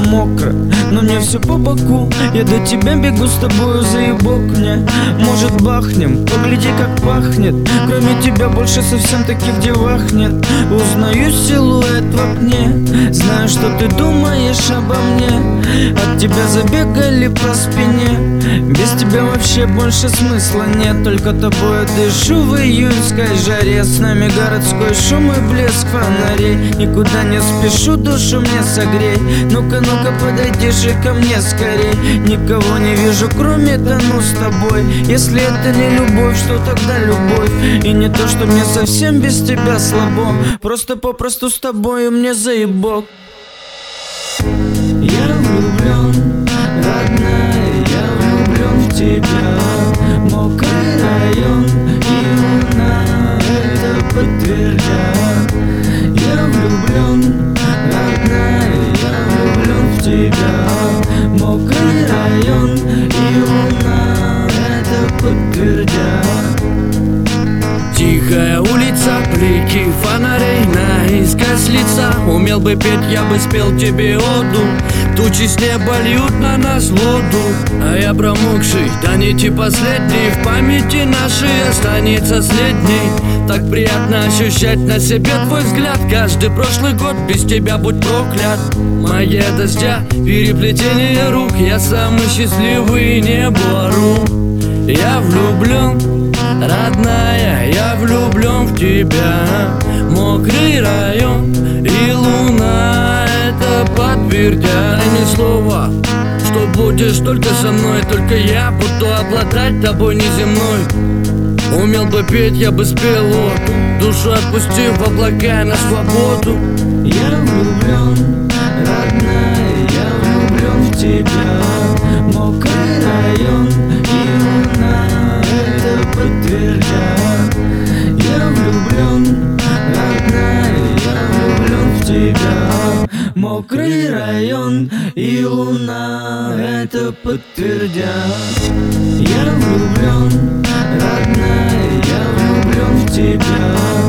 мокро, но мне все по боку. Я до тебя бегу с тобою, заебок мне. Может бахнем, погляди как пахнет. Кроме тебя больше совсем таких девах нет. Узнаю силуэт в окне, знаю, что ты думаешь обо мне. От тебя забегали по спине. Без тебя вообще больше смысла нет. Только тобой дышу в июньской жаре. С нами городской шум и блеск фонарей. Никуда не спешу, душу мне согрей. Ну-ка, ну-ка, подойди же ко мне скорей. Никого не вижу, кроме тону с тобой. Если это не любовь, что тогда любовь? И не то, что мне совсем без тебя слабо. Просто попросту с тобой мне заебок. Я влюблен, родная, я влюблен в тебя. Мокрый район и луна это подтвердят. Я влюблен, родная, я влюблен в тебя. Мокрый район и луна это подтвердят. Тихая улица, блики фонарей наискось лица. Умел бы петь, я бы спел тебе оду. Тучи с неба льют на нас воду, а я промокший, до нити последний. В памяти нашей останется следней. Так приятно ощущать на себе твой взгляд. Каждый прошлый год без тебя будь проклят. Магия дождя, переплетение рук. Я самый счастливый, не бору. Я влюблен, родная, я влюблен в тебя. Мокрый район и луна это подтвердят. Ни слова, что будешь только со мной. Только я буду обладать тобой неземной. Умел бы петь, я бы спел оду, душу отпустив в облака на свободу. Я влюблен, родная, я влюблен в тебя. Мокрый район и луна это подтвердят. Я влюблен, родная, я влюблен в тебя. Мокрый район и луна это подтвердят. Я влюблен, родная, я влюблен в тебя.